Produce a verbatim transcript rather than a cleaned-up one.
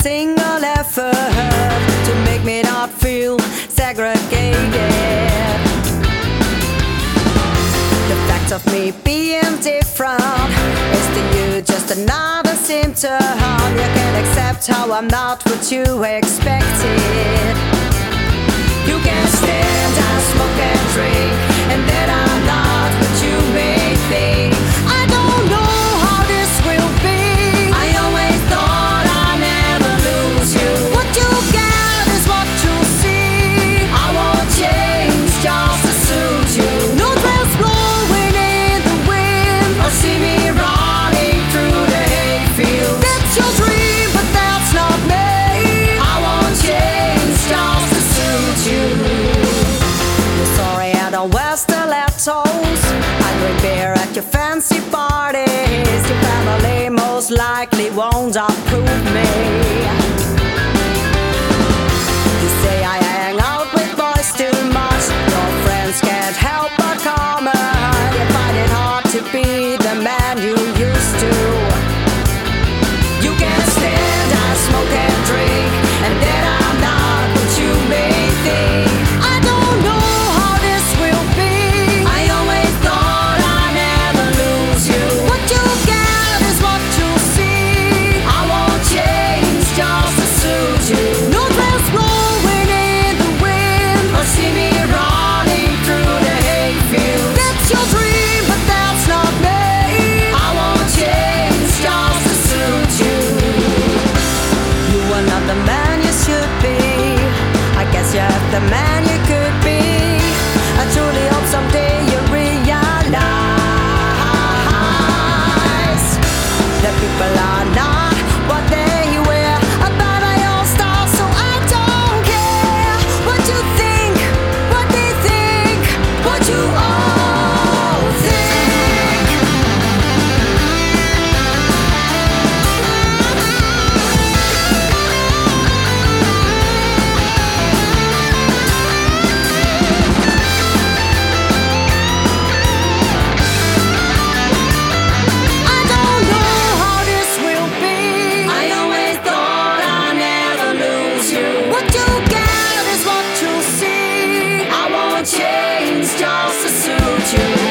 single effort to make me not feel segregated. The fact of me being different is to you just another symptom. You can accept how I'm not what you expected. You can stand and smoke and drink, and that I'm not what you may think. I don't know how this will be. I always thought I'd never lose you. What you get is what you see. I won't change just to suit you. No dress blowing in the wind, or see me running through the hayfield. That's your dream, but that's not me. I won't change just to suit you. You're sorry I don't wear stilettos. I drink beer at your fancy parties. Your family most likely won't approve me. You say I hang out with boys too much. Your friends can't help but comment. You find it hard to be the man you used to. You can't stand and smoke and drink, and then I'm not what you may think. I don't know how this will be. I always thought I'd never lose you. What you get is what you see. I won't change just to suit you. No dress blowing in the wind, or see me running through the hayfield. That's your dream, but that's not me. I won't change just to suit you. You are not the man you should be. I guess you're the man you could be. I truly hope someday you realize that people are not what they wear. I buy my own style, so I don't care what you think, what they think, what you all think. I don't know how this will be. I always thought I'd never lose you. What you get is what you see. I won't change just to suit you.